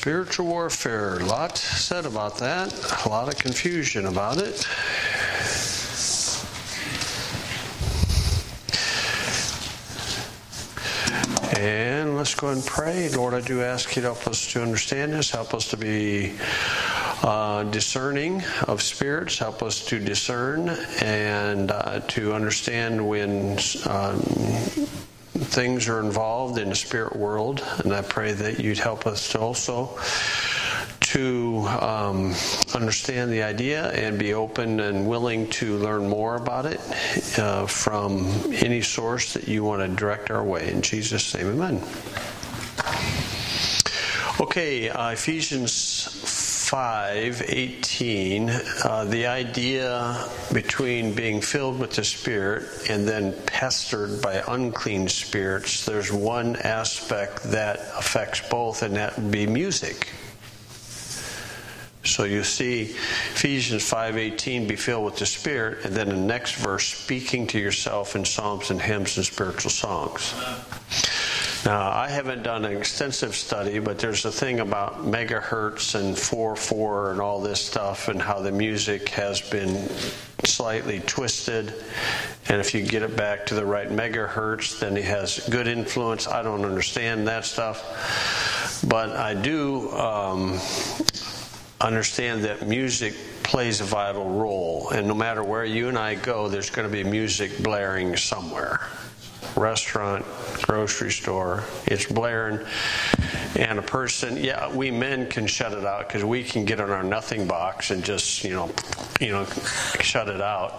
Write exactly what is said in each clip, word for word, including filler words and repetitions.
Spiritual warfare. A lot said about that. A lot of confusion about it. And let's go ahead and pray. Lord, I do ask you to help us to understand this. Help us to be uh, discerning of spirits. Help us to discern and uh, to understand when um, things are involved in the spirit world. And I pray that you'd help us to also to um, understand the idea and be open and willing to learn more about it uh, from any source that you want to direct our way. In Jesus' name, amen. Okay, uh, Ephesians five eighteen, uh, the idea between being filled with the Spirit and then pestered by unclean spirits, there's one aspect that affects both, and that would be music. So you see Ephesians five eighteen, be filled with the Spirit, and then the next verse, speaking to yourself in psalms and hymns and spiritual songs. Now, I haven't done an extensive study, but there's a thing about megahertz and four four and all this stuff, and how the music has been slightly twisted. And if you get it back to the right megahertz, then it has good influence. I don't understand that stuff. But I do um, understand that music plays a vital role. And no matter where you and I go, there's going to be music blaring somewhere. Restaurant, grocery store, it's blaring, and a person, yeah, we men can shut it out because we can get on our nothing box and just, you know, you know, shut it out.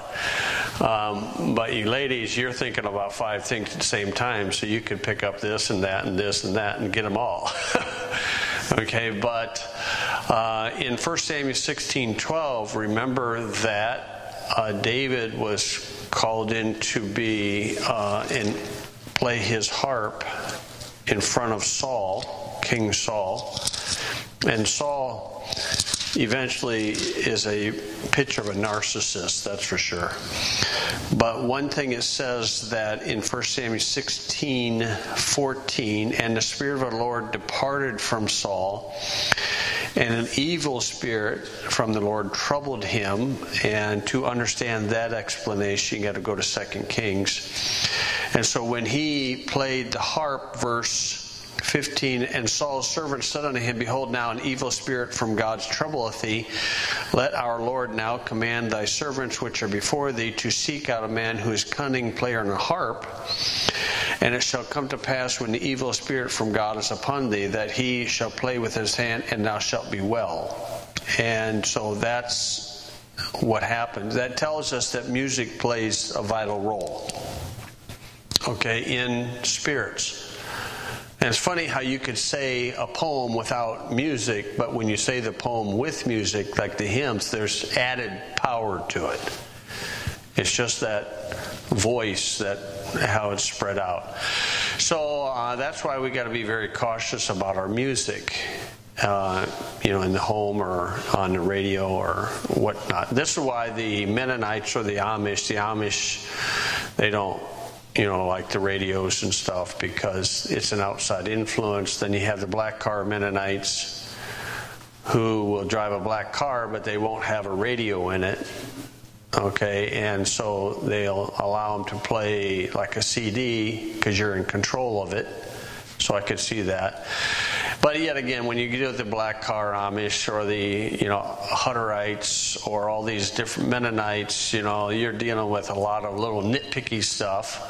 Um, but you ladies, you're thinking about five things at the same time, so you can pick up this and that and this and that and get them all. Okay, but uh, in First Samuel sixteen twelve, remember that uh, David was called in to be uh, and play his harp in front of Saul, King Saul. And Saul eventually is a picture of a narcissist, that's for sure. But one thing it says that in First Samuel sixteen fourteen, and the Spirit of the Lord departed from Saul, and an evil spirit from the Lord troubled him. And to understand that explanation, you got to go to Second Kings. And so when he played the harp, verse fifteen, and Saul's servant said unto him, behold, now an evil spirit from God troubleth thee. Let our Lord now command thy servants which are before thee to seek out a man who is cunning player on a harp. And it shall come to pass when the evil spirit from God is upon thee, that he shall play with his hand, and thou shalt be well. And so that's what happens. That tells us that music plays a vital role, okay, in spirits. And it's funny how you could say a poem without music, but when you say the poem with music, like the hymns, there's added power to it. It's just that voice, that how it's spread out. So uh, that's why we got to be very cautious about our music, uh, you know, in the home or on the radio or whatnot. This is why the Mennonites or the Amish, the Amish, they don't, you know, like the radios and stuff, because it's an outside influence. Then you have the black car Mennonites who will drive a black car, but they won't have a radio in it. Okay, and so they'll allow them to play like a C D because you're in control of it. So I could see that. But yet again, when you get the black car Amish or the, you know, Hutterites or all these different Mennonites, you know, you're dealing with a lot of little nitpicky stuff.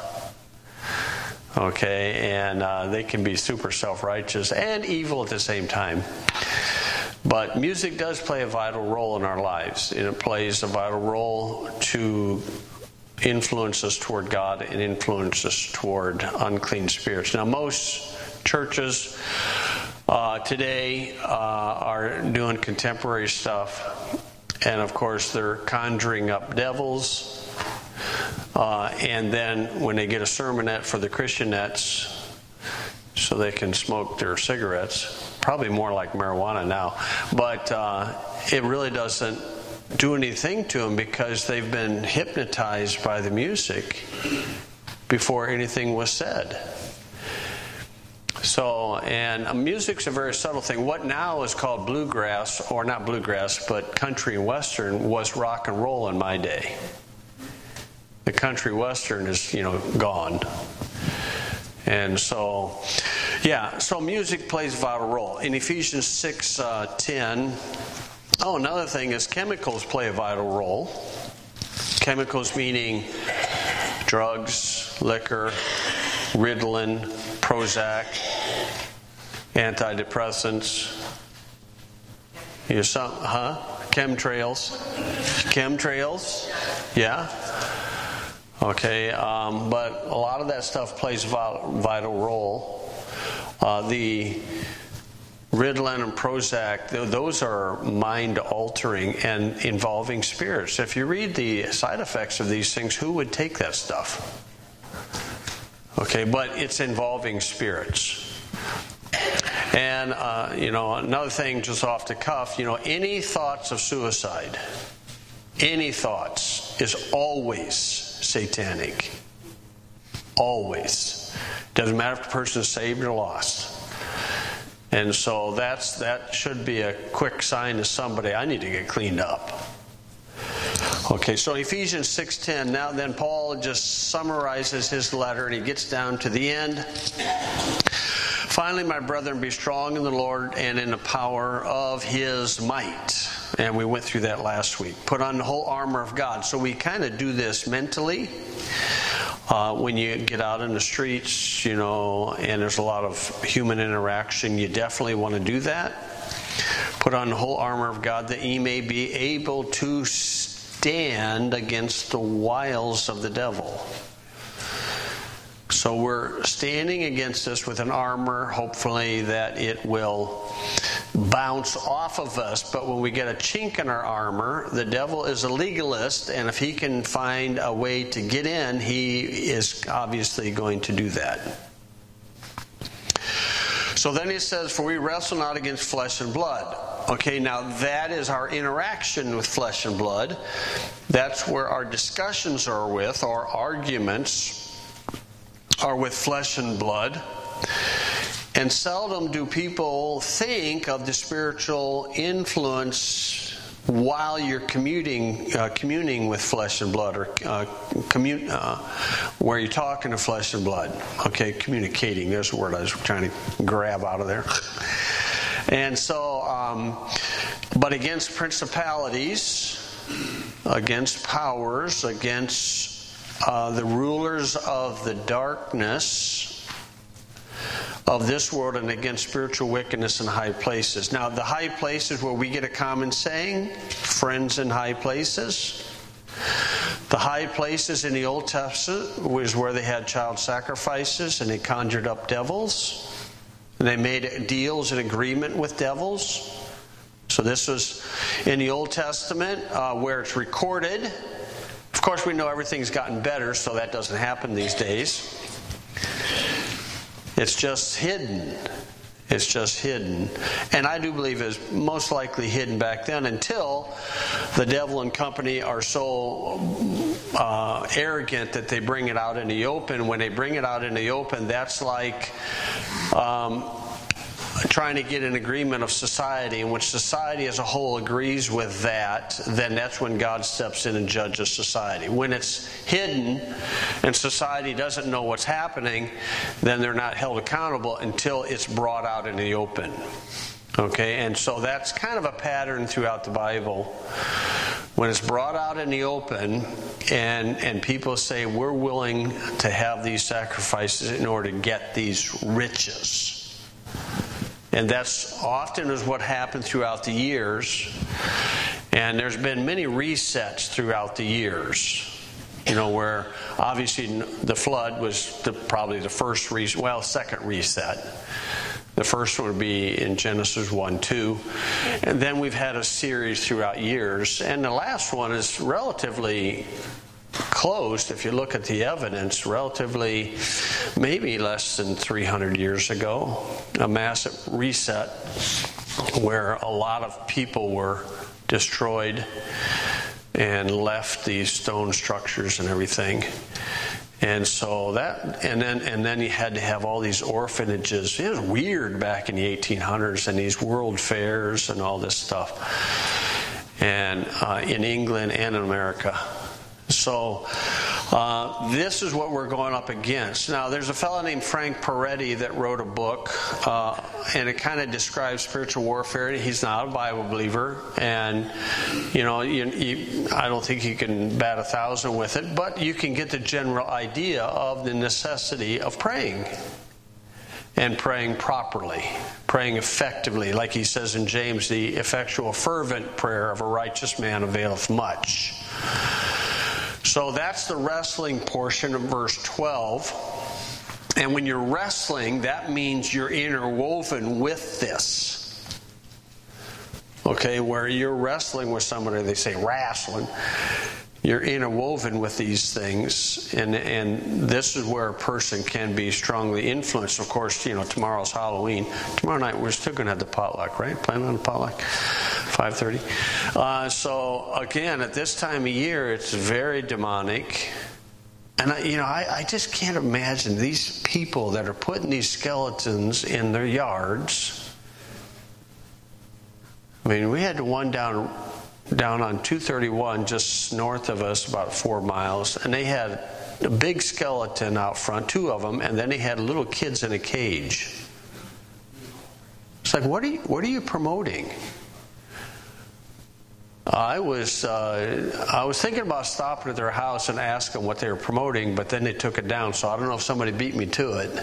Okay, and uh, they can be super self-righteous and evil at the same time. But music does play a vital role in our lives, and it plays a vital role to influence us toward God and influence us toward unclean spirits. Now, most churches uh, today uh, are doing contemporary stuff, and of course they're conjuring up devils. Uh, and then when they get a sermonette for the Christianettes, so they can smoke their cigarettes, probably more like marijuana now, but uh, it really doesn't do anything to them because they've been hypnotized by the music before anything was said. So So, and uh, music's a very subtle thing. What now is called bluegrass, or not bluegrass, but country and western, was rock and roll in my day. The country western is, you know, gone. And so, yeah, so music plays a vital role. In Ephesians six ten, oh, another thing is chemicals play a vital role. Chemicals meaning drugs, liquor, Ritalin, Prozac, antidepressants, you know, some, huh? Chemtrails. Chemtrails, yeah. Okay, um, but a lot of that stuff plays a vital role. Uh, the Ritalin and Prozac, those are mind-altering and involving spirits. If you read the side effects of these things, who would take that stuff? Okay, but it's involving spirits. And, uh, you know, another thing just off the cuff, you know, any thoughts of suicide, any thoughts is always satanic. Always. Doesn't matter if the person is saved or lost. And so that's that should be a quick sign to somebody, I need to get cleaned up. Okay, so Ephesians six ten, now then Paul just summarizes his letter and he gets down to the end. Finally, my brethren, be strong in the Lord and in the power of His might. And we went through that last week. Put on the whole armor of God. So we kind of do this mentally. Uh, when you get out in the streets, you know, and there's a lot of human interaction, you definitely want to do that. Put on the whole armor of God that ye may be able to stand against the wiles of the devil. So we're standing against this with an armor, hopefully that it will bounce off of us. But when we get a chink in our armor, the devil is a legalist, and if he can find a way to get in, he is obviously going to do that. So then he says, for we wrestle not against flesh and blood. Okay, now that is our interaction with flesh and blood. That's where our discussions are with, our arguments are with flesh and blood. And seldom do people think of the spiritual influence while you're commuting, uh, communing with flesh and blood, or uh, commute, uh, where you're talking to flesh and blood. Okay, communicating, there's a word I was trying to grab out of there. And so, um, but against principalities, against powers, against uh, the rulers of the darkness of this world, and against spiritual wickedness in high places. Now, the high places where we get a common saying, friends in high places. The high places in the Old Testament was where they had child sacrifices and they conjured up devils. And they made deals and agreement with devils. So this was in the Old Testament uh, where it's recorded. Of course, we know everything's gotten better, so that doesn't happen these days. It's just hidden. It's just hidden. And I do believe it was most likely hidden back then until the devil and company are so uh, arrogant that they bring it out in the open. When they bring it out in the open, that's like um, trying to get an agreement of society, in which society as a whole agrees with that. Then that's when God steps in and judges society. When it's hidden and society doesn't know what's happening, then they're not held accountable until it's brought out in the open. Okay, and so that's kind of a pattern throughout the Bible. When it's brought out in the open and, and people say, we're willing to have these sacrifices in order to get these riches. And that's often is what happened throughout the years. And there's been many resets throughout the years. You know, where obviously the flood was the, probably the first reset, well, second reset. The first one would be in Genesis one two. And then we've had a series throughout years. And the last one is relatively closed, if you look at the evidence, relatively maybe less than three hundred years ago. A massive reset where a lot of people were destroyed and left these stone structures and everything. And so that, and then and then you had to have all these orphanages. It was weird back in the eighteen hundreds, and these world fairs and all this stuff, and uh, in England and in America. So uh, this is what we're going up against. Now, there's a fellow named Frank Peretti that wrote a book, uh, and it kind of describes spiritual warfare. He's not a Bible believer, and you know, you, you, I don't think you can bat a thousand with it, but you can get the general idea of the necessity of praying. And praying properly, praying effectively. Like he says in James, the effectual fervent prayer of a righteous man availeth much. So that's the wrestling portion of verse twelve. And when you're wrestling, that means you're interwoven with this. Okay, where you're wrestling with somebody, they say wrestling. You're interwoven with these things, and and this is where a person can be strongly influenced. Of course, you know, tomorrow's Halloween. Tomorrow night we're still going to have the potluck, right? Plan on the potluck, five thirty. Uh, so again, at this time of year, it's very demonic, and I, you know, I, I just can't imagine these people that are putting these skeletons in their yards. I mean, we had one down. down on two thirty-one, just north of us, about four miles, and they had a big skeleton out front, two of them, and then they had little kids in a cage. It's like, what are you, what are you promoting? I was uh, I was thinking about stopping at their house and asking what they were promoting, but then they took it down, so I don't know if somebody beat me to it.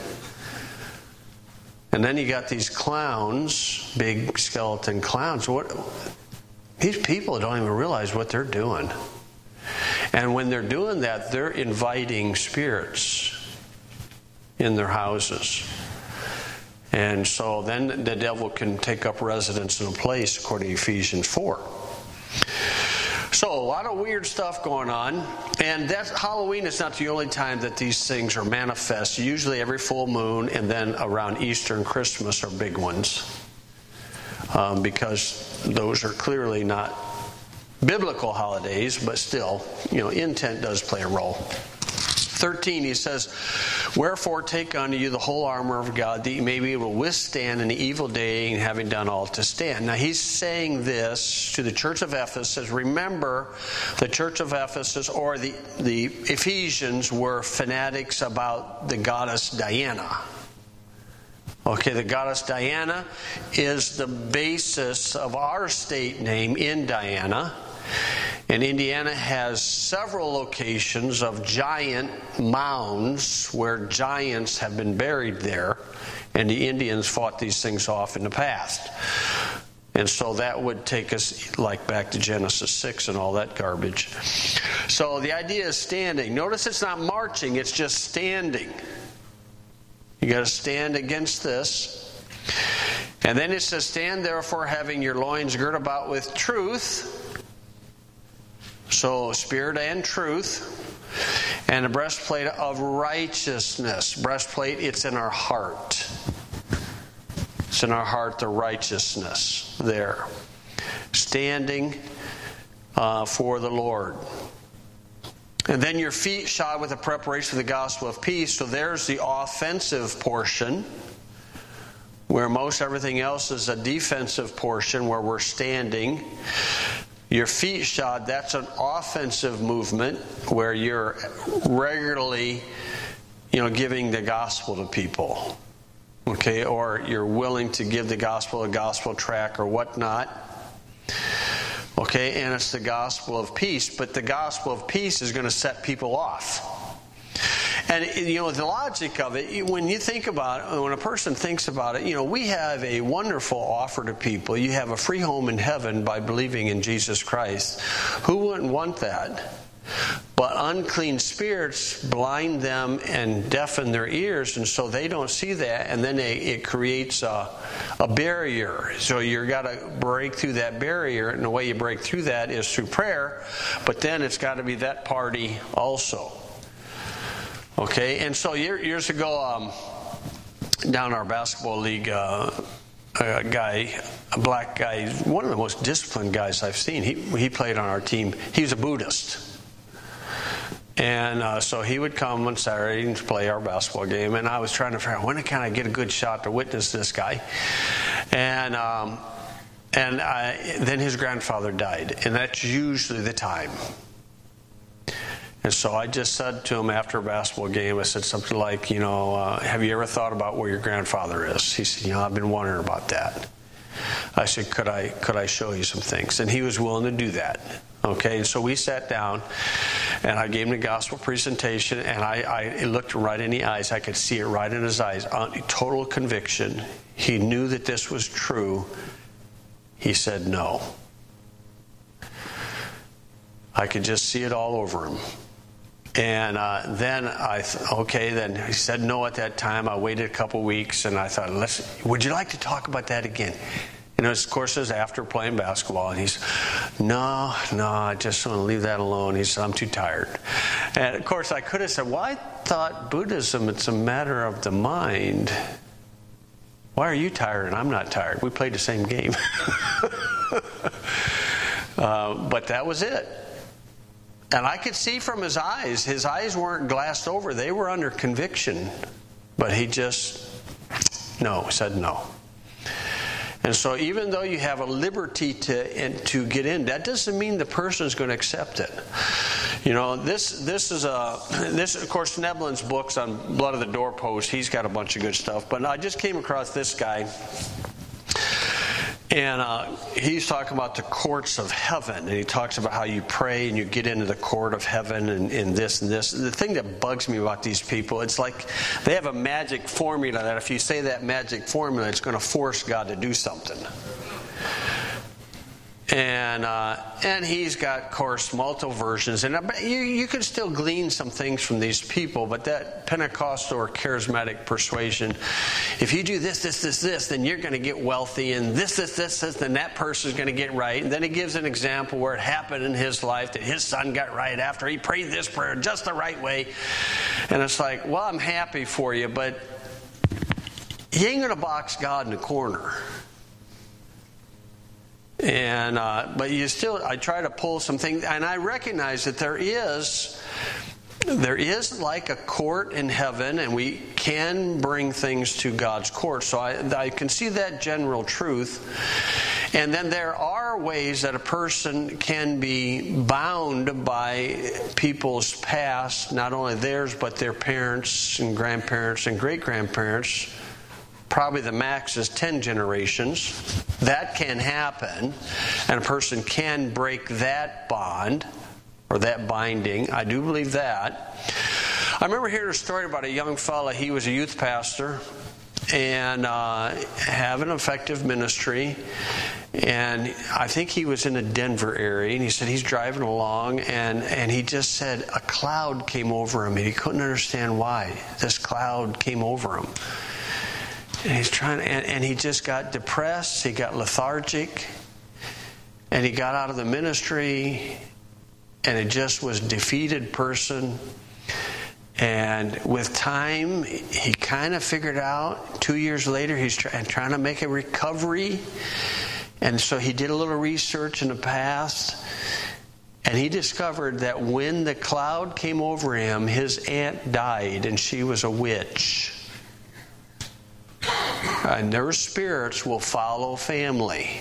And then you got these clowns, big skeleton clowns. What? These people don't even realize what they're doing. And when they're doing that, they're inviting spirits in their houses. And so then the devil can take up residence in a place, according to Ephesians four. So a lot of weird stuff going on. And that Halloween is not the only time that these things are manifest. Usually every full moon, and then around Easter and Christmas are big ones. Um, because those are clearly not biblical holidays, but still, you know, intent does play a role. thirteen, he says, wherefore take unto you the whole armor of God, that you may be able to withstand in the evil day, and having done all to stand. Now he's saying this to the church of Ephesus. Remember, the church of Ephesus, or the, the Ephesians, were fanatics about the goddess Diana. Okay, the goddess Diana is the basis of our state name, Indiana. And Indiana has several locations of giant mounds where giants have been buried there. And the Indians fought these things off in the past. And so that would take us like back to Genesis six and all that garbage. So the idea is standing. Notice it's not marching, it's just standing. You got to stand against this. And then it says, stand therefore having your loins girt about with truth. So spirit and truth. And a breastplate of righteousness. Breastplate, it's in our heart. It's in our heart, the righteousness there. Standing uh, for the Lord. And then your feet shod with the preparation of the gospel of peace. So there's the offensive portion, where most everything else is a defensive portion, where we're standing. Your feet shod, that's an offensive movement, where you're regularly, you know, giving the gospel to people. Okay, or you're willing to give the gospel a gospel tract or whatnot. Okay, and it's the gospel of peace, but the gospel of peace is going to set people off. And, you know, the logic of it, when you think about it, when a person thinks about it, you know, we have a wonderful offer to people. You have a free home in heaven by believing in Jesus Christ. Who wouldn't want that? But unclean spirits blind them and deafen their ears, and so they don't see that, and then they, it creates a, a barrier. So you've got to break through that barrier, and the way you break through that is through prayer, but then it's got to be that party also. Okay, and so years ago, um, down our basketball league, uh, a guy, a black guy, one of the most disciplined guys I've seen, he, he played on our team. He was a Buddhist. And uh, so he would come on Saturday and play our basketball game. And I was trying to figure out when can I get a good shot to witness this guy. And um, and I, then his grandfather died. And that's usually the time. And so I just said to him after a basketball game, I said something like, you know, uh, have you ever thought about where your grandfather is? He said, you know, I've been wondering about that. I said, could I could I show you some things? And he was willing to do that. Okay, and so we sat down, and I gave him the gospel presentation, and I, I looked right in the eyes. I could see it right in his eyes. Total conviction. He knew that this was true. He said no. I could just see it all over him. And uh, then I, th- okay, then he said no at that time. I waited a couple weeks, and I thought, listen, would you like to talk about that again? And of course, it was after playing basketball, and he's, no, no, I just want to leave that alone. He said, I'm too tired. And of course, I could have said, well, I thought Buddhism, it's a matter of the mind. Why are you tired and I'm not tired? We played the same game. uh, but that was it. And I could see from his eyes, his eyes weren't glassed over. They were under conviction. But he just, no, said no. And so even though you have a liberty to to get in, that doesn't mean the person is going to accept it. You know, this this is a this of course Neblin's books on blood of the doorpost. He's got a bunch of good stuff. But I just came across this guy, and uh, he's talking about the courts of heaven, and he talks about how you pray and you get into the court of heaven and, and this and this. The thing that bugs me about these people, it's like they have a magic formula that if you say that magic formula, it's going to force God to do something. And uh, and he's got, of course, multiple versions. And you, you can still glean some things from these people, but that Pentecostal or charismatic persuasion, if you do this, this, this, this, then you're going to get wealthy, and this, this, this, this, then that person's going to get right. And then he gives an example where it happened in his life that his son got right after he prayed this prayer just the right way. And it's like, well, I'm happy for you, but you ain't going to box God in a corner. And uh, but you still, I try to pull some things, and I recognize that there is, there is like a court in heaven, and we can bring things to God's court. So I, I can see that general truth. And then there are ways that a person can be bound by people's past, not only theirs, but their parents and grandparents and great-grandparents. Probably the max is ten generations. That can happen, and a person can break that bond or that binding. I do believe that. I remember hearing a story about a young fella. He was a youth pastor and uh, have an effective ministry. And I think he was in the Denver area, and he said he's driving along, and, and he just said a cloud came over him, and he couldn't understand why this cloud came over him. And he's trying, and, and he just got depressed. He got lethargic, and he got out of the ministry, and it just was a defeated person. And with time, he kind of figured out. Two years later, he's try, trying to make a recovery, and so he did a little research in the past, and he discovered that when the cloud came over him, his aunt died, and she was a witch. And their spirits will follow family.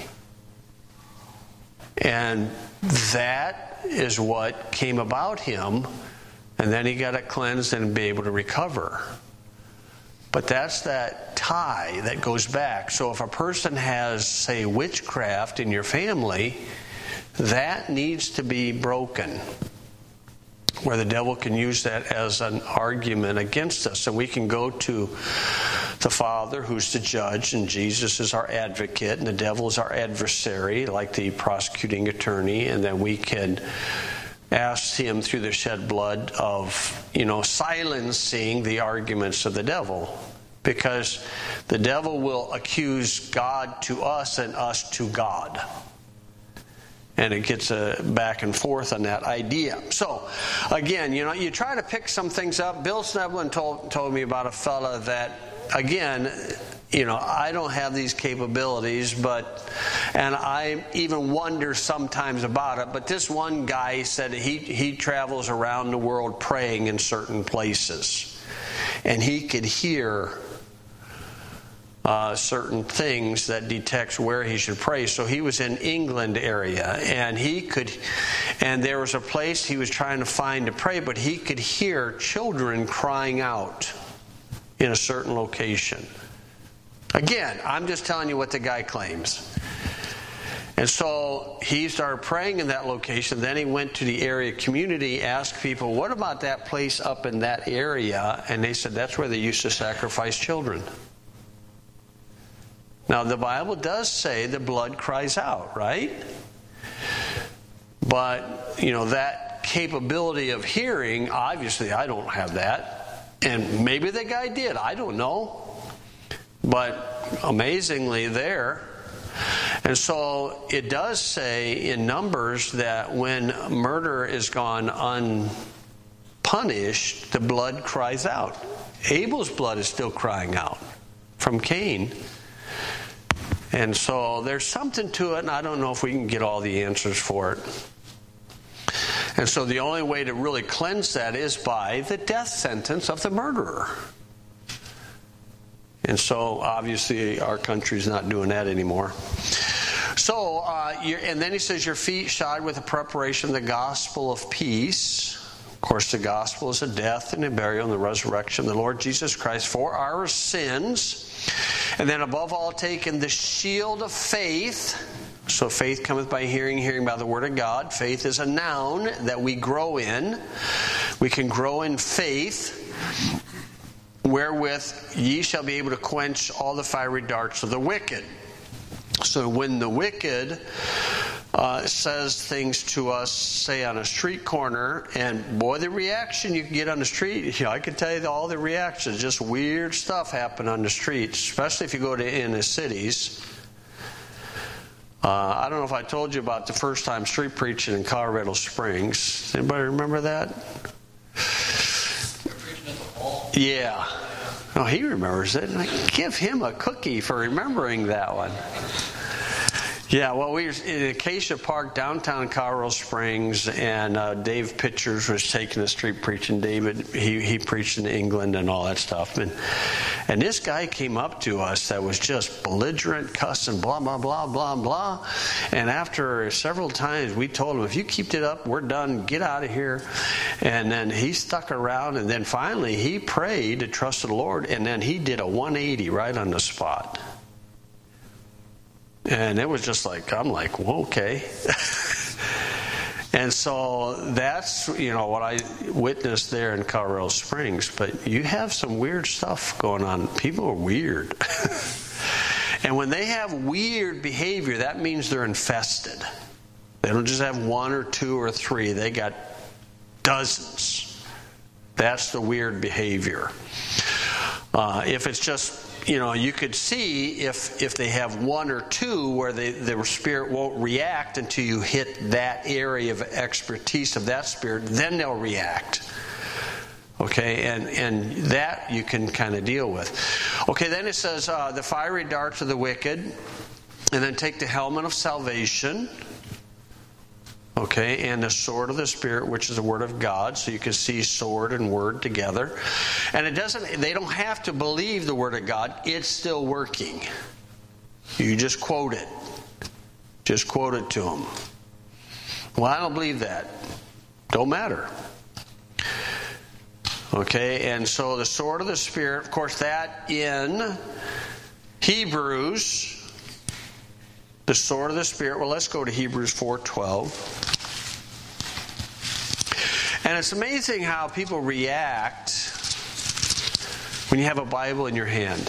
And that is what came about him. And then he got it cleansed and be able to recover. But that's that tie that goes back. So if a person has, say, witchcraft in your family, that needs to be broken. Where the devil can use that as an argument against us. And we can go to the Father, who's the judge, and Jesus is our advocate, and the devil is our adversary, like the prosecuting attorney, and then we can ask him through the shed blood of, you know, silencing the arguments of the devil. Because the devil will accuse God to us and us to God. And it gets a back and forth on that idea. So, again, you know, you try to pick some things up. Bill Sneblin told told me about a fella that, again, you know, I don't have these capabilities, but, and I even wonder sometimes about it, but this one guy said he, he travels around the world praying in certain places, and he could hear Uh, certain things that detects where he should pray. So he was in England area, and he could, and there was a place he was trying to find to pray, but he could hear children crying out in a certain location. Again, I'm just telling you what the guy claims. And so he started praying in that location. Then he went to the area community, asked people, what about that place up in that area? And they said, that's where they used to sacrifice children. Now, the Bible does say the blood cries out, right? But, you know, that capability of hearing, obviously I don't have that. And maybe the guy did. I don't know. But amazingly there. And so it does say in Numbers that when murder is gone unpunished, the blood cries out. Abel's blood is still crying out from Cain. And so there's something to it, and I don't know if we can get all the answers for it. And so the only way to really cleanse that is by the death sentence of the murderer. And so obviously our country's not doing that anymore. So, uh, you're, and then he says, your feet shod with the preparation of the gospel of peace. Of course, the gospel is the death and the burial and the resurrection of the Lord Jesus Christ for our sins. And then above all, taking the shield of faith. So faith cometh by hearing, hearing by the word of God. Faith is a noun that we grow in. We can grow in faith, wherewith ye shall be able to quench all the fiery darts of the wicked. So when the wicked uh, says things to us, say on a street corner, and boy, the reaction you can get on the street, you know, I can tell you all the reactions, just weird stuff happen on the streets, especially if you go to in the cities. Uh, I don't know if I told you about the first time street preaching in Colorado Springs. Anybody remember that? Yeah. Oh, he remembers it. I give him a cookie for remembering that one. Yeah, well, we were in Acacia Park, downtown Colorado Springs, and uh, Dave Pitchers was taking the street preaching. David, he he preached in England and all that stuff. And and this guy came up to us that was just belligerent, cussing, blah, blah, blah, blah, blah. And after several times, we told him, if you keep it up, we're done. Get out of here. And then he stuck around, and then finally he prayed to trust the Lord, and then he did a one eighty right on the spot. And it was just like, I'm like, well, okay. And so that's, you know, what I witnessed there in Colorado Springs. But you have some weird stuff going on. People are weird. And when they have weird behavior, that means they're infested. They don't just have one or two or three. They got dozens. That's the weird behavior. Uh, if it's just, you know, you could see if if they have one or two where they, their spirit won't react until you hit that area of expertise of that spirit, then they'll react. Okay, and, and that you can kind of deal with. Okay, then it says uh, the fiery darts of the wicked, and then take the helmet of salvation. Okay, and the sword of the Spirit, which is the Word of God. So you can see sword and word together. And it doesn't, they don't have to believe the Word of God. It's still working. You just quote it. Just quote it to them. Well, I don't believe that. Don't matter. Okay, and so the sword of the Spirit, of course, that in Hebrews, the sword of the Spirit. Well, let's go to Hebrews four twelve. And it's amazing how people react when you have a Bible in your hand.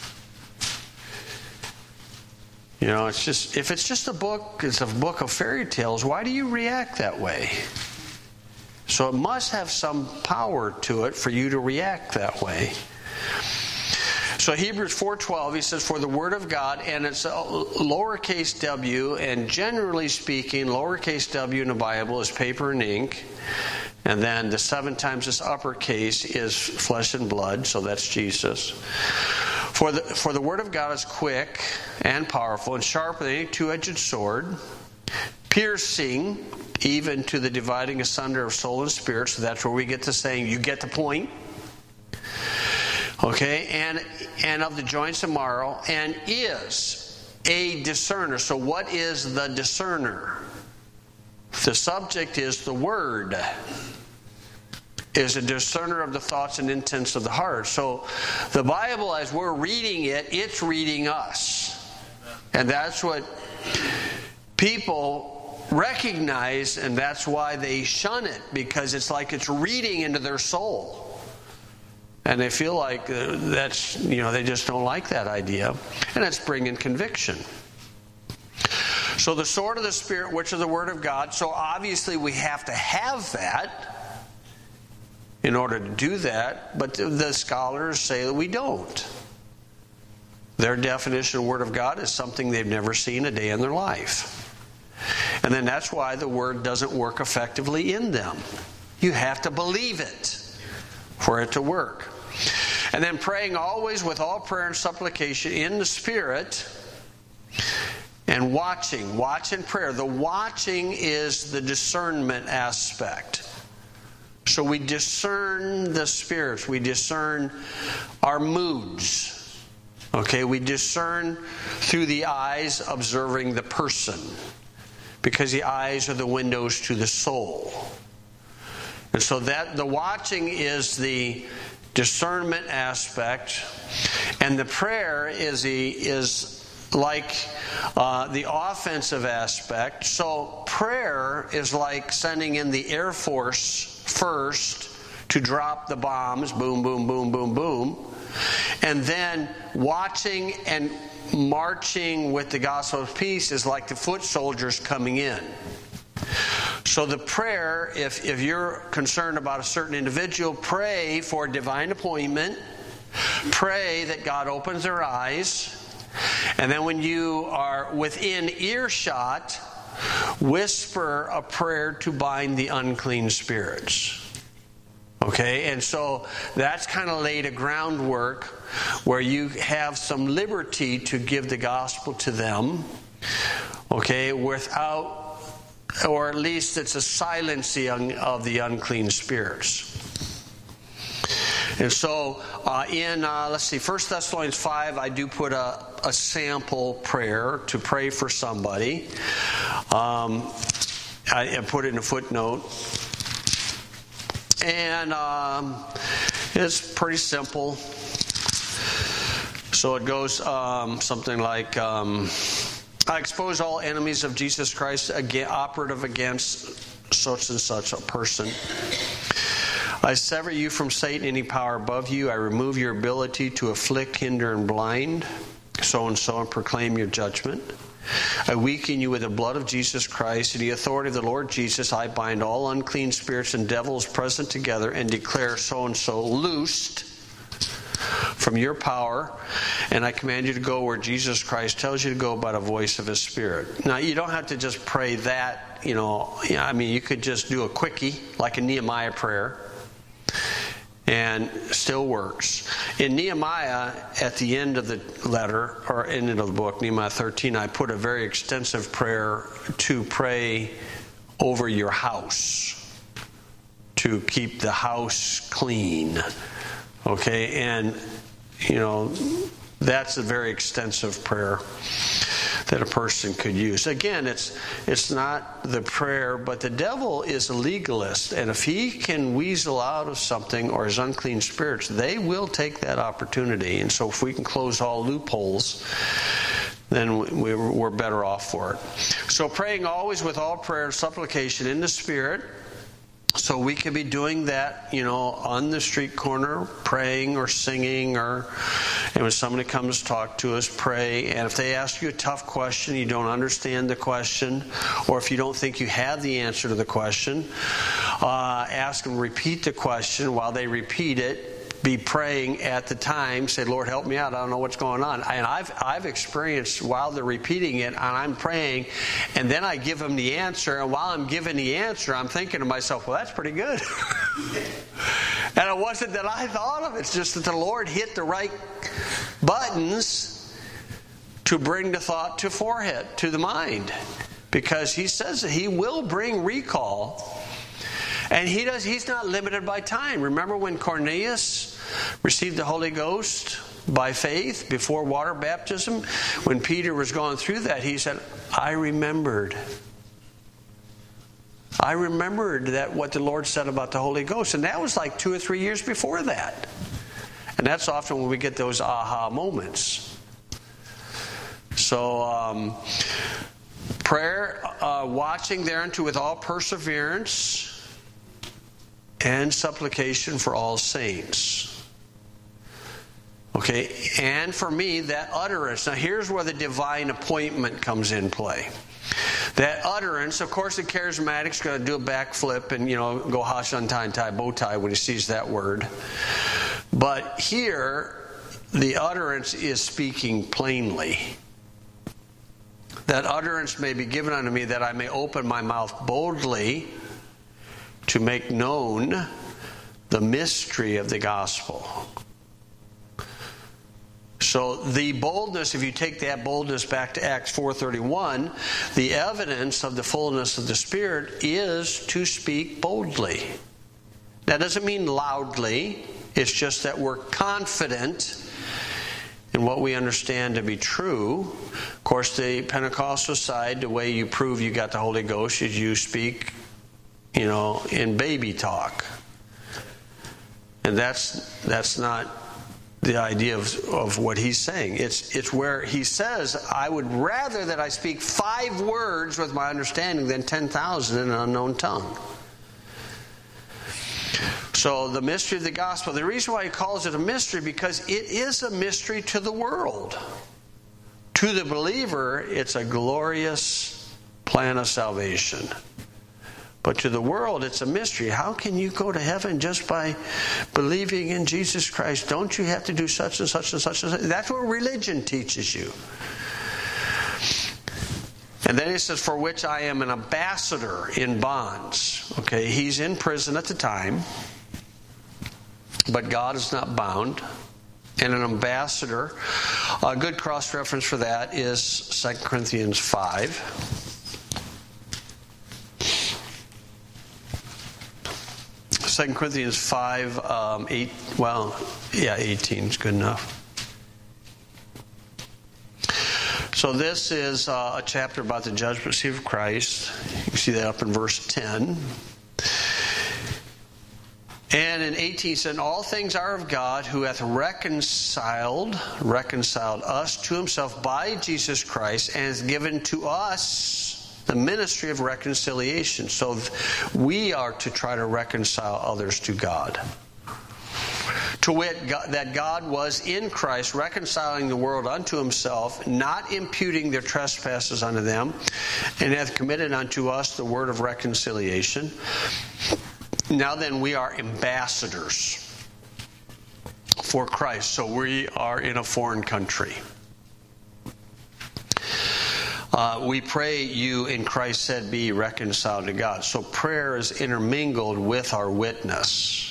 You know, it's just, if it's just a book, it's a book of fairy tales, why do you react that way? So it must have some power to it for you to react that way. So Hebrews four twelve, he says, for the word of God, and it's a lowercase w, and generally speaking, lowercase w in the Bible is paper and ink. And then the seven times this uppercase is flesh and blood, so that's Jesus. For the, for the word of God is quick and powerful and sharper than any two-edged sword, piercing even to the dividing asunder of soul and spirit. So that's where we get to saying, you get the point. Okay, and and of the joints and marrow, and is a discerner. So what is the discerner? The subject is the Word. Is a discerner of the thoughts and intents of the heart. So the Bible, as we're reading it, it's reading us. And that's what people recognize, and that's why they shun it, because it's like it's reading into their soul. And they feel like that's, you know, they just don't like that idea. And it's bringing conviction. So the sword of the Spirit, which is the Word of God. So obviously we have to have that in order to do that. But the scholars say that we don't. Their definition of Word of God is something they've never seen a day in their life. And then that's why the Word doesn't work effectively in them. You have to believe it for it to work. And then praying always with all prayer and supplication in the Spirit, and watching. Watch and prayer. The watching is the discernment aspect. So we discern the spirits. We discern our moods. Okay, we discern through the eyes, observing the person. Because the eyes are the windows to the soul. And so that the watching is the discernment aspect, and the prayer is the is like uh, the offensive aspect. So prayer is like sending in the Air Force first to drop the bombs, boom, boom, boom, boom, boom, and then watching and marching with the gospel of peace is like the foot soldiers coming in. So the prayer, if, if you're concerned about a certain individual, pray for a divine appointment. Pray that God opens their eyes. And then when you are within earshot, whisper a prayer to bind the unclean spirits. Okay, and so that's kind of laid a groundwork where you have some liberty to give the gospel to them. Okay, without... or at least it's a silencing of the unclean spirits. And so uh, in, uh, let's see, First Thessalonians five, I do put a, a sample prayer to pray for somebody. Um, I, I put it in a footnote. And um, it's pretty simple. So it goes um, something like... Um, I expose all enemies of Jesus Christ again, operative against such and such a person. I sever you from Satan, any power above you. I remove your ability to afflict, hinder, and blind, so and so, and proclaim your judgment. I weaken you with the blood of Jesus Christ and the authority of the Lord Jesus. I bind all unclean spirits and devils present together and declare so and so loosed from your power, and I command you to go where Jesus Christ tells you to go by the voice of His Spirit. Now, you don't have to just pray that, you know, I mean, you could just do a quickie, like a Nehemiah prayer, and still works. In Nehemiah, at the end of the letter, or end of the book, Nehemiah thirteen, I put a very extensive prayer to pray over your house, to keep the house clean. Okay, and, you know, that's a very extensive prayer that a person could use. Again, it's it's not the prayer, but the devil is a legalist, and if he can weasel out of something, or his unclean spirits, they will take that opportunity. And so if we can close all loopholes, then we're better off for it. So praying always with all prayer and supplication in the Spirit. So we could be doing that, you know, on the street corner, praying or singing, or and when somebody comes to talk to us, pray. And if they ask you a tough question, you don't understand the question, or if you don't think you have the answer to the question, uh, ask them to repeat the question. While they repeat it, be praying at the time, say, Lord, help me out. I don't know what's going on. And I've I've experienced while they're repeating it, and I'm praying, and then I give them the answer. And while I'm giving the answer, I'm thinking to myself, well, that's pretty good. And it wasn't that I thought of it. It's just that the Lord hit the right buttons to bring the thought to forehead, to the mind. Because He says that He will bring recall. And he does. He's not limited by time. Remember when Cornelius received the Holy Ghost by faith before water baptism? When Peter was going through that, he said, I remembered. I remembered that what the Lord said about the Holy Ghost. And that was like two or three years before that. And that's often when we get those aha moments. So, um, prayer, uh, watching thereunto with all perseverance and supplication for all saints. Okay, and for me, that utterance. Now, here's where the divine appointment comes in play. That utterance, of course, the charismatic's going to do a backflip and, you know, go hash on tie and tie bow tie when he sees that word. But here, the utterance is speaking plainly. That utterance may be given unto me that I may open my mouth boldly to make known the mystery of the gospel. So the boldness, if you take that boldness back to Acts four thirty-one, the evidence of the fullness of the Spirit is to speak boldly. That doesn't mean loudly. It's just that we're confident in what we understand to be true. Of course, the Pentecostal side, the way you prove you got the Holy Ghost is you speak, you know, in baby talk. And that's that's not the idea of, of what he's saying. It's it's where he says, I would rather that I speak five words with my understanding than ten thousand in an unknown tongue. So the mystery of the gospel, the reason why he calls it a mystery, because it is a mystery to the world. To the believer, it's a glorious plan of salvation. But to the world, it's a mystery. How can you go to heaven just by believing in Jesus Christ? Don't you have to do such and such and such and such? That's what religion teaches you. And then he says, for which I am an ambassador in bonds. Okay, he's in prison at the time, but God is not bound. And an ambassador, a good cross-reference for that is Second Corinthians five. Second Corinthians five, um, eight, well, yeah, eighteen is good enough. So this is uh, a chapter about the judgment seat of Christ. You can see that up in verse ten. And in eighteen it said, all things are of God, who hath reconciled, reconciled us to himself by Jesus Christ, and has given to us the ministry of reconciliation. So we are to try to reconcile others to God. To wit, God, that God was in Christ reconciling the world unto himself, not imputing their trespasses unto them, and hath committed unto us the word of reconciliation. Now then, we are ambassadors for Christ. So we are in a foreign country. Uh, we pray you in Christ said be reconciled to God. So prayer is intermingled with our witness.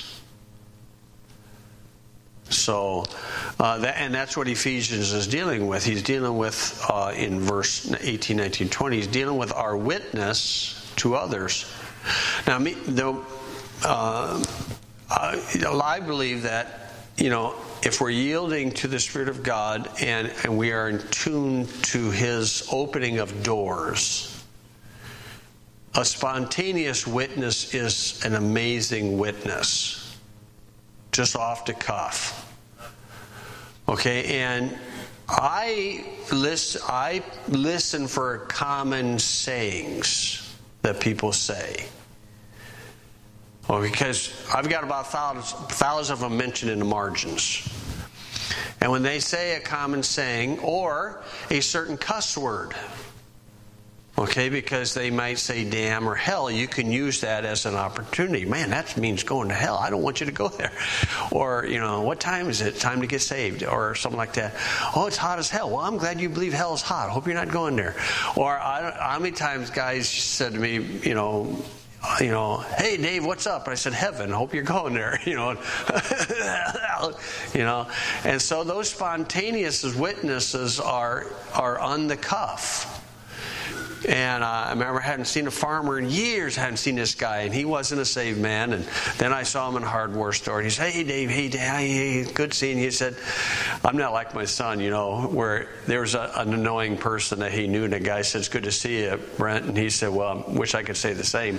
So, uh, that, and that's what Ephesians is dealing with. He's dealing with, uh, in verse eighteen, nineteen, twenty, he's dealing with our witness to others. Now, me, the, uh, I believe that, you know, if we're yielding to the Spirit of God and, and we are in tune to His opening of doors, a spontaneous witness is an amazing witness. Just off the cuff. Okay, and I listen, I listen for common sayings that people say. Well, because I've got about thousands, thousands of them mentioned in the margins. And when they say a common saying or a certain cuss word, Okay, because they might say damn or hell. You can use that as an opportunity. Man, that means going to hell. I don't want you to go there. Or, you know, what time is it? Time to get saved. Or something like that. Oh, it's hot as hell. Well, I'm glad you believe hell is hot. I hope you're not going there. Or I, how many times guys said to me, you know, you know, hey, Dave, what's up? And I said, heaven. I hope you're going there. You know, you know. And so those spontaneous witnesses are are on the cuff. And uh, I remember I hadn't seen a farmer in years. I hadn't seen this guy, and he wasn't a saved man. And then I saw him in a hardware store, and he said, hey, Dave, hey, Dave, hey, good seeing you. He said, I'm not like my son, you know, where there was a, an annoying person that he knew, and the guy said, it's good to see you, Brent. And he said, well, I wish I could say the same.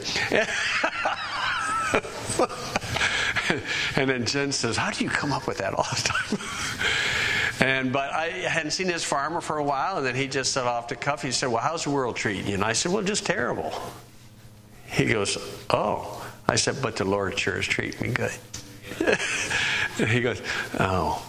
And then Jen says, how do you come up with that all the time? And but I hadn't seen this farmer for a while, and then he just said off the cuff, he said, well, how's the world treating you? And I said, well, just terrible. He goes, oh. I said, but the Lord sure is treating me good. And he goes, oh.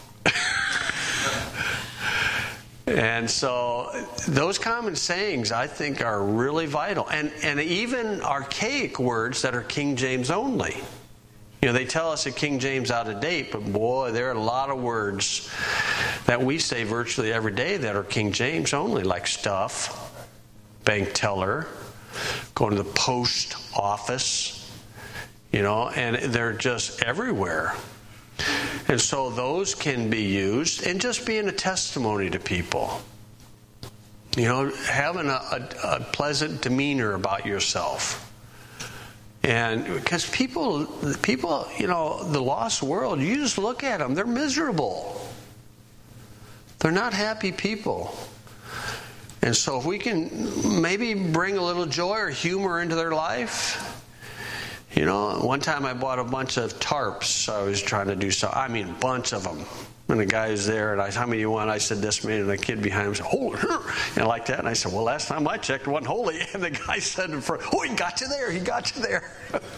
And so those common sayings, I think, are really vital. And, and even archaic words that are King James only. You know, they tell us that King James out of date, but boy, there are a lot of words that we say virtually every day that are King James only, like stuff, bank teller, going to the post office, you know, and they're just everywhere. And so those can be used and just being a testimony to people. You know, having a, a, a pleasant demeanor about yourself. And because people, people, you know, the lost world, you just look at them, they're miserable. They're not happy people. And so if we can maybe bring a little joy or humor into their life. You know, one time I bought a bunch of tarps. I was trying to do so. I mean, a bunch of them. And the guy was there, and I said, how many you want? I said, this many. And the kid behind him said, holy, and like that. And I said, well, last time I checked, it wasn't holy. And the guy said, oh, he got you there. He got you there.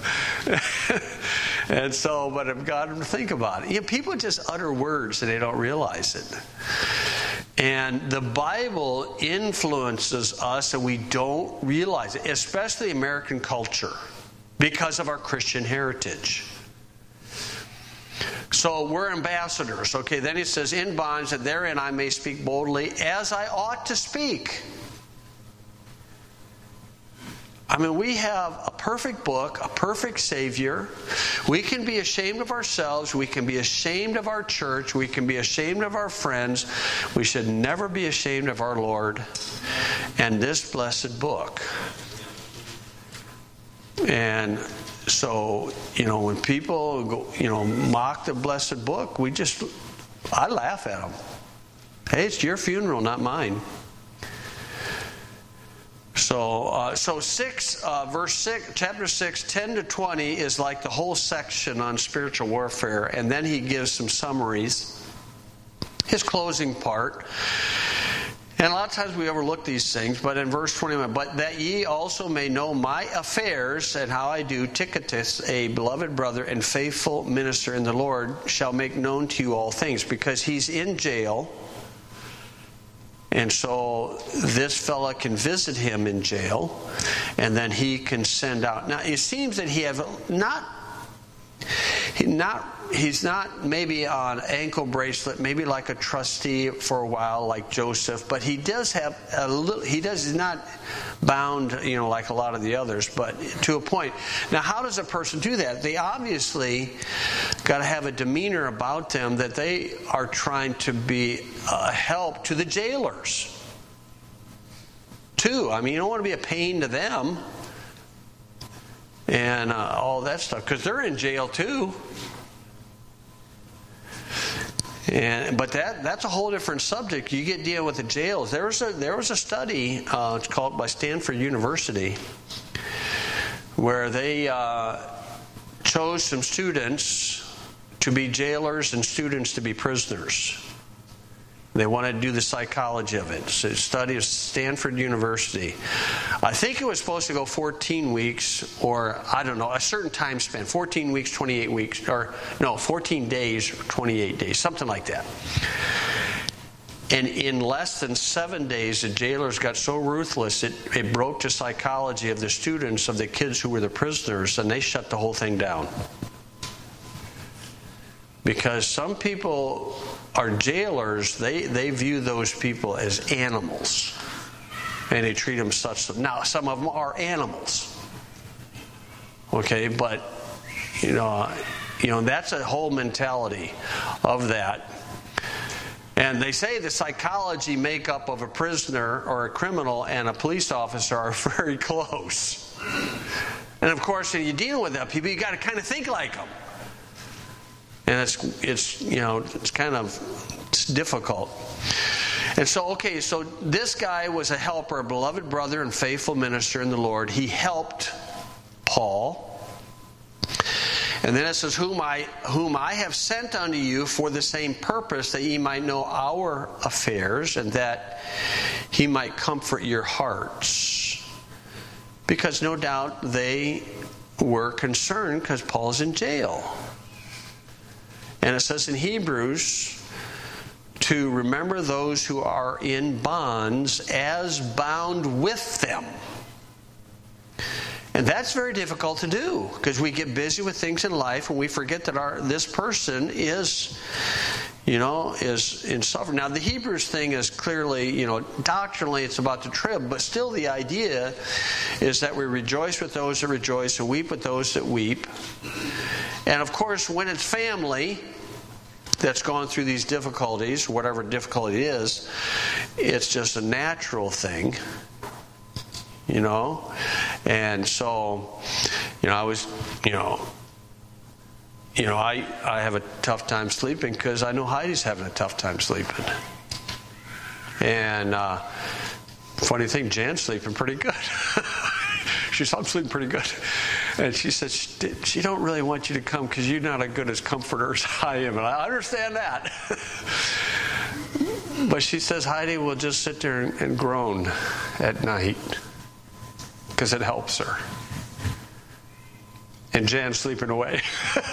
And so, but I've got him to think about it. You know, people just utter words and they don't realize it. And the Bible influences us and we don't realize it, especially American culture, because of our Christian heritage. So we're ambassadors. Okay, then he says, in bonds, that therein I may speak boldly as I ought to speak. I mean, we have a perfect book, a perfect Savior. We can be ashamed of ourselves. We can be ashamed of our church. We can be ashamed of our friends. We should never be ashamed of our Lord and this blessed book. And so, you know, when people go, you know, mock the blessed book, we just, I laugh at them. Hey, it's your funeral, not mine. So, uh, so six, uh, verse six, chapter six, ten to twenty is like the whole section on spiritual warfare, and then he gives some summaries. His closing part. And a lot of times we overlook these things, but in verse twenty-one, but that ye also may know my affairs and how I do, Tychicus, a beloved brother and faithful minister in the Lord, shall make known to you all things, because he's in jail. And so this fella can visit him in jail, and then he can send out. Now it seems that he have not, he not. He's not maybe on ankle bracelet, maybe like a trustee for a while, like Joseph. But he does have a little. He does he's not bound, you know, like a lot of the others, but to a point. Now, how does a person do that? They obviously got to have a demeanor about them that they are trying to be a help to the jailers, too. I mean, you don't want to be a pain to them and uh, all that stuff, because they're in jail too. And, but that that's a whole different subject. You get dealing with the jails. There was a there was a study. Uh, it's called by Stanford University, where they uh, chose some students to be jailers and students to be prisoners. They wanted to do the psychology of it. It's a study of Stanford University. I think it was supposed to go fourteen weeks, or I don't know, a certain time span. fourteen weeks, twenty-eight weeks, or no, fourteen days, or twenty-eight days, something like that. And in less than seven days, the jailers got so ruthless, it, it broke the psychology of the students, of the kids who were the prisoners, and they shut the whole thing down. Because some people are jailers, they, they view those people as animals. And they treat them such. Now, some of them are animals. Okay, but, you know, you know, that's a whole mentality of that. And they say the psychology makeup of a prisoner or a criminal and a police officer are very close. And of course, when you deal with that people, you got to kind of think like them. And it's, it's you know, it's kind of it's difficult. And so, okay, so this guy was a helper, a beloved brother and faithful minister in the Lord. He helped Paul. And then it says, whom I, whom I have sent unto you for the same purpose, that ye might know our affairs, and that he might comfort your hearts. Because no doubt they were concerned because Paul's in jail. And it says in Hebrews, to remember those who are in bonds as bound with them. And that's very difficult to do, because we get busy with things in life and we forget that our this person is, you know, is in suffering. Now, the Hebrews thing is clearly, you know, doctrinally it's about the trib, but still the idea is that we rejoice with those that rejoice and weep with those that weep. And of course, when it's family that's gone through these difficulties, whatever difficulty it is, it's just a natural thing. You know, and so, you know, I was, you know, you know, I, I have a tough time sleeping because I know Heidi's having a tough time sleeping. And uh, funny thing, Jan's sleeping pretty good. She said, I'm sleeping pretty good. And she said, she, she don't really want you to come because you're not as good as comforter as I am. And I understand that. But she says, Heidi will just sit there and, and groan at night, because it helps her. And Jan's sleeping away.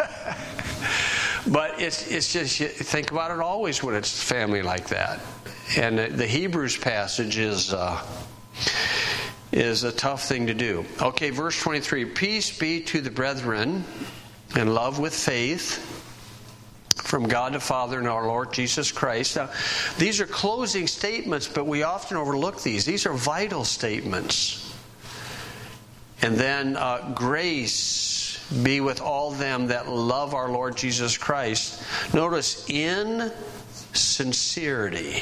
But it's it's just, you think about it always when it's family like that. And the, the Hebrews passage is uh, is a tough thing to do. Okay, verse twenty-three. Peace be to the brethren, and love with faith, from God the Father and our Lord Jesus Christ. Now, these are closing statements, but we often overlook these. These are vital statements. And then uh, grace be with all them that love our Lord Jesus Christ. Notice, in sincerity.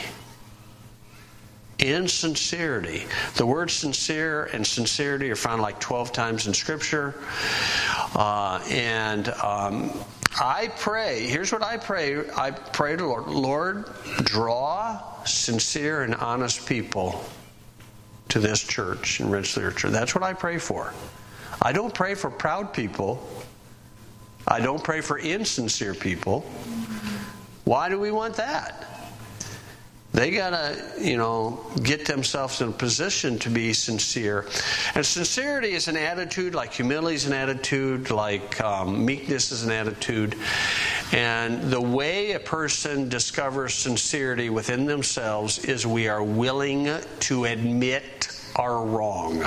In sincerity. The word sincere and sincerity are found like twelve times in Scripture. Uh, and um, I pray, here's what I pray. I pray to the Lord, Lord, draw sincere and honest people to this church in Rensselaer Church. That's what I pray for. I don't pray for proud people. I don't pray for insincere people. Why do we want that? They gotta, you know, get themselves in a position to be sincere. And sincerity is an attitude, like humility is an attitude, like um, meekness is an attitude. And the way a person discovers sincerity within themselves is we are willing to admit our wrong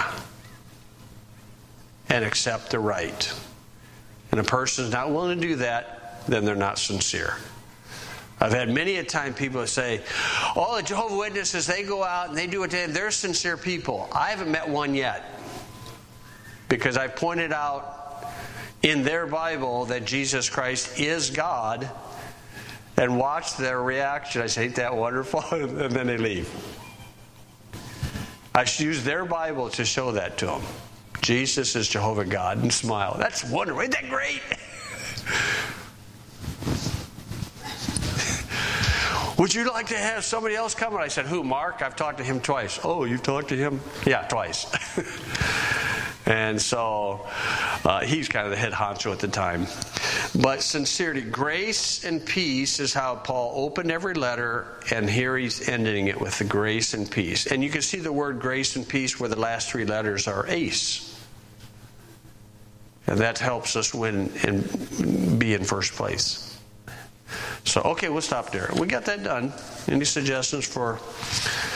and accept the right. And a person is not willing to do that, then they're not sincere. I've had many a time people say, oh, the Jehovah's Witnesses, they go out and they do it. They're sincere people. I haven't met one yet, because I pointed out in their Bible that Jesus Christ is God, and watched their reaction. I say, ain't that wonderful? And then they leave. I should use their Bible to show that to them. Jesus is Jehovah God, and smile. That's wonderful. Isn't that great? Would you like to have somebody else come? And I said, who, Mark? I've talked to him twice. Oh, you've talked to him? Yeah, twice. And so uh, he's kind of the head honcho at the time. But sincerity, grace and peace is how Paul opened every letter, and here he's ending it with the grace and peace. And you can see the word grace and peace where the last three letters are ace. And that helps us win and be in first place. So, okay, we'll stop there. We got that done. Any suggestions for